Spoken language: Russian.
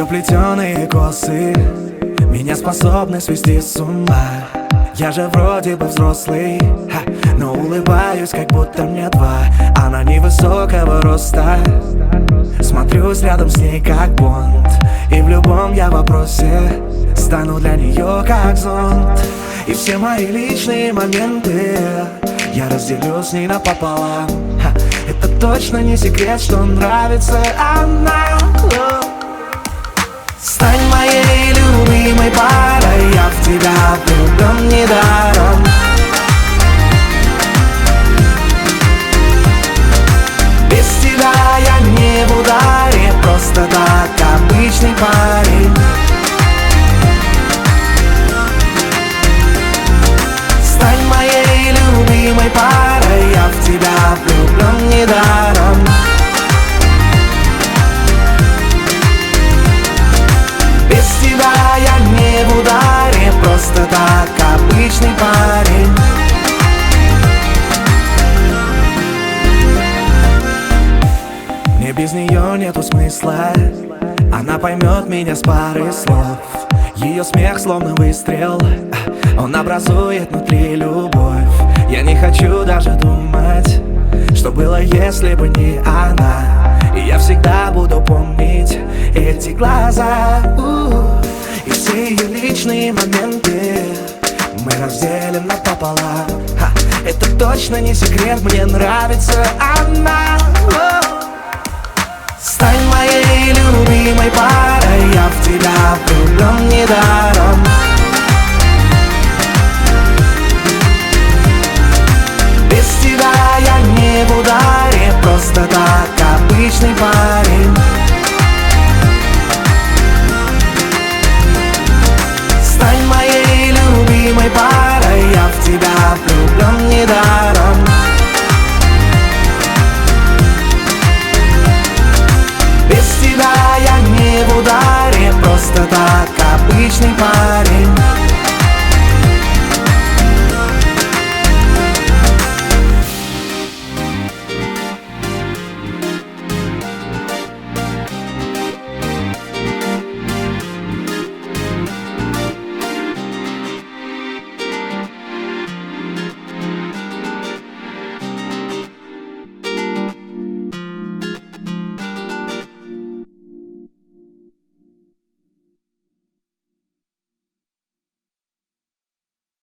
заплетенные косы меня способны свести с ума. Я же вроде бы взрослый, но улыбаюсь, как будто мне 2. Она невысокого роста, смотрюсь рядом с ней, как Бонд. И в любом я вопросе стану для нее как зонт. И все мои личные моменты я разделю с ней напополам. Это точно не секрет, что нравится она. Стань моей любимой парой, я в тебя влюблен недаром. Без тебя я не в ударе, просто так обычный парень. Стань моей любимой парой, я в тебя влюблен недаром. Без тебя я не в ударе, просто так обычный парень. Мне без нее нету смысла, она поймет меня с пары слов. Ее смех словно выстрел, он образует внутри любовь. Я не хочу даже думать, что было, если бы не она. И я всегда буду помнить эти глаза, и все ее личные моменты мы разделим напополам. Это точно не секрет, мне нравится она. Стань моей любимой парой, я в тебя влюблен недаром.